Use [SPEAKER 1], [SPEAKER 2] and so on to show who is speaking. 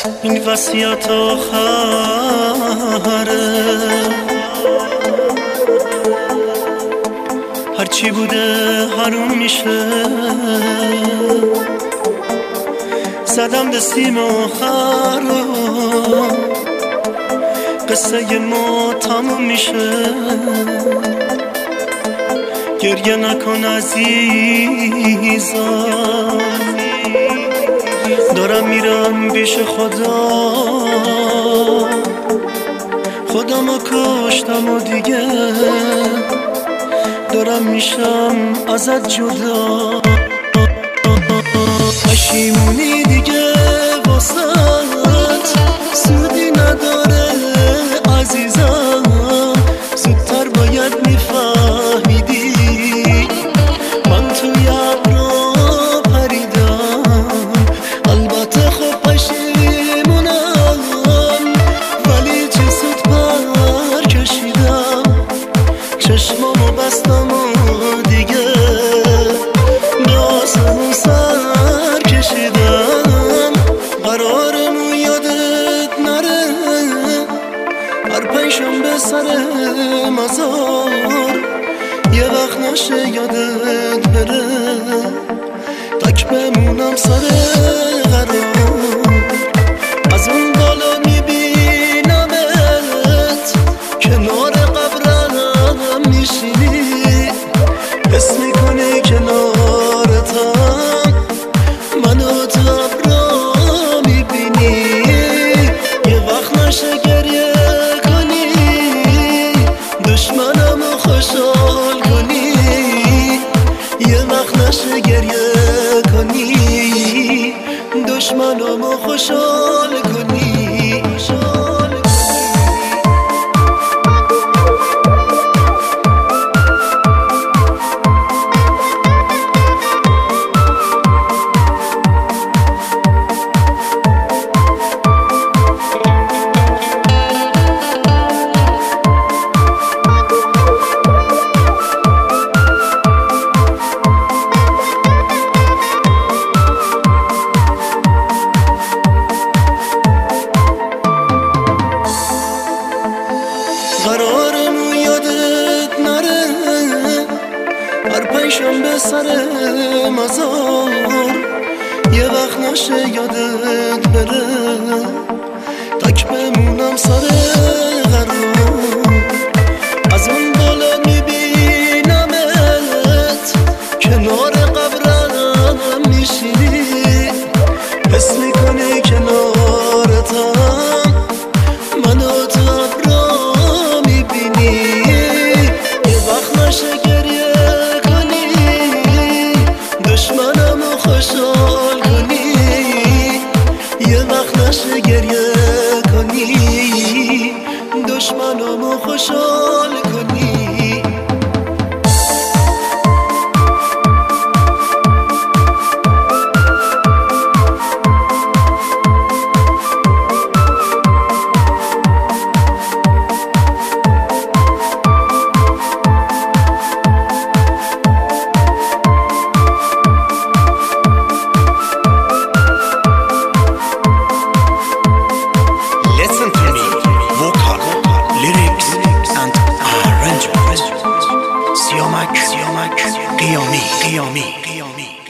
[SPEAKER 1] این وصیت آخره، هرچی بوده حروم میشه. زدم دستیم آخر رو، قصه ما تموم میشه. گریه نکن عزیزم، دارم میرم پیش خدا. خودمو کشتم و دیگه دارم میشم ازت جدا. پشیمونی دیگه واسط سودی نداره عزیزم، زودتر باید میفهمیدی من توی ابرا پریدم. البته خب پشیمونم، ولی چه زود پر کشیدم. چشمامو بستم و دیگه به آسمون سر کشیدم. قرارمون یادت نره، هر پنجشنبه سر مزار یه وقت نشه یادت بره، تک بمونم سر قرار. از اون بالا میبینمت کنار قبرم میشینی، حس میکنی کنارتم، منو تو ابرا میبینی. یه وقت نشه گریه کنی، دشمنمو خوشحال کنی. یه وقت نشه گریه کنی، دشمنمو خوشحال کنی. قرارمون یادت نره، هر پنجشنبه سر مزار یه وقت نشه یادت بره، تک بمونم سر قرار. از اون بالا میبینمت کنار قبرم میشینی، حس میکنی کنارتم، منو تو ابرا میبینی. یه وقت نشه گریه کنی، دشمنمو خوشحال کنی. یه وقت نشه گریه کنی، دشمنمو خوشحال کنی.
[SPEAKER 2] Siyomak, Qiyomi.